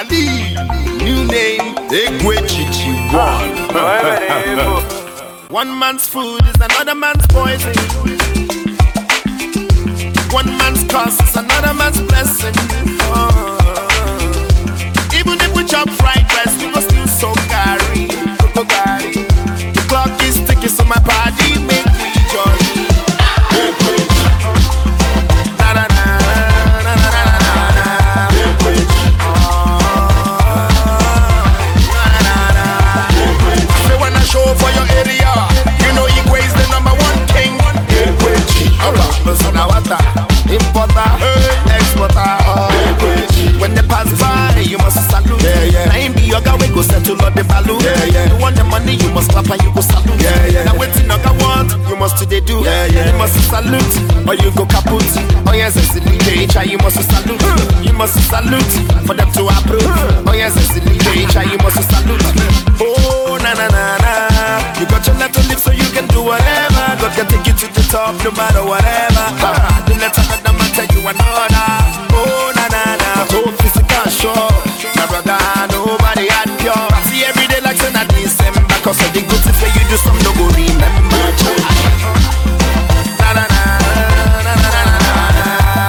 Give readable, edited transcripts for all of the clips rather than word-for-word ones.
Ali, new name, Egwechichi One. One man's food is another man's poison. One man's curse is another man's blessing. Even if we chop fried rice, we go still so gary. The clock is ticking, so my body make me jolly. Say when I show for your area, you know Igwe is the number one king. Importer, exporter. When they pass by, you must salute. Now him be your guy, we go settle all the value. You want the money, you must clap and you go salute. Now waiting your guy want, you must today do. You must salute, or you go kaput. Oh yes, it's the leader, you must salute. You must salute, for them to approve. Oh yes, it's the leader, you must salute. Oh na na na na, you got your life to live so you can do whatever. God can take you to the top no matter whatever. Do not talk about them and tell you another. Oh na na na, so physical sure. My brother, nobody had pure. See every day like saying at December, cause of the good things where you do some no go remember. Na na na na na na na.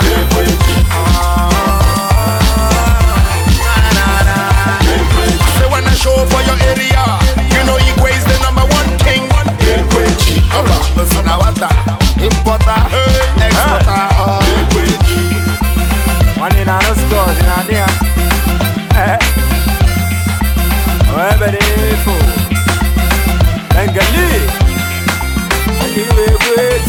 Say when I show for your area, you know Igwe is the number one king. So now what that? Importer, exporter. One in our stores in our dear. Wherever they go. Bengali. And you will wait.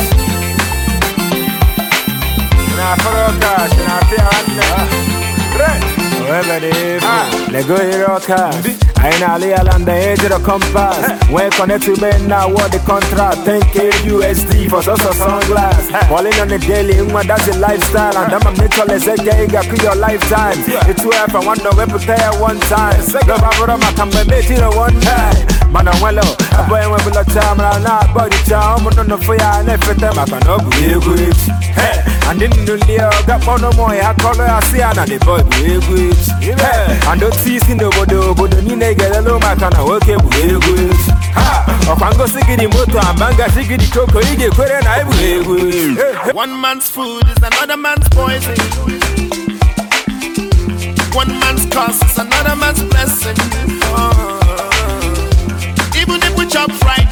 In our cash, in our fair. Wherever they go. Let go your cash. I ain't a on the edge of the compass. When connect to me now, what the contract? 10K USD for just a sunglass. Falling on the daily, that's a lifestyle. And I'm a mental as a gay, got your lifetime. It's 12 and one no weapon there one time. The Barbara can be made it one time. Man, I'm well, a boy went with a time and I'm not body charm. I'm on the fire and everything. I can not be good. Hey, and didn't know got one no more. I call her, I see another boy, be good. And don't see nobody, but the new get a low man can work it with good. Ha! Or can go sick in the motor and banga sick in the cocoa, you get and I will. One man's food is another man's poison. One man's curse is another man's blessing. Even if we chop fried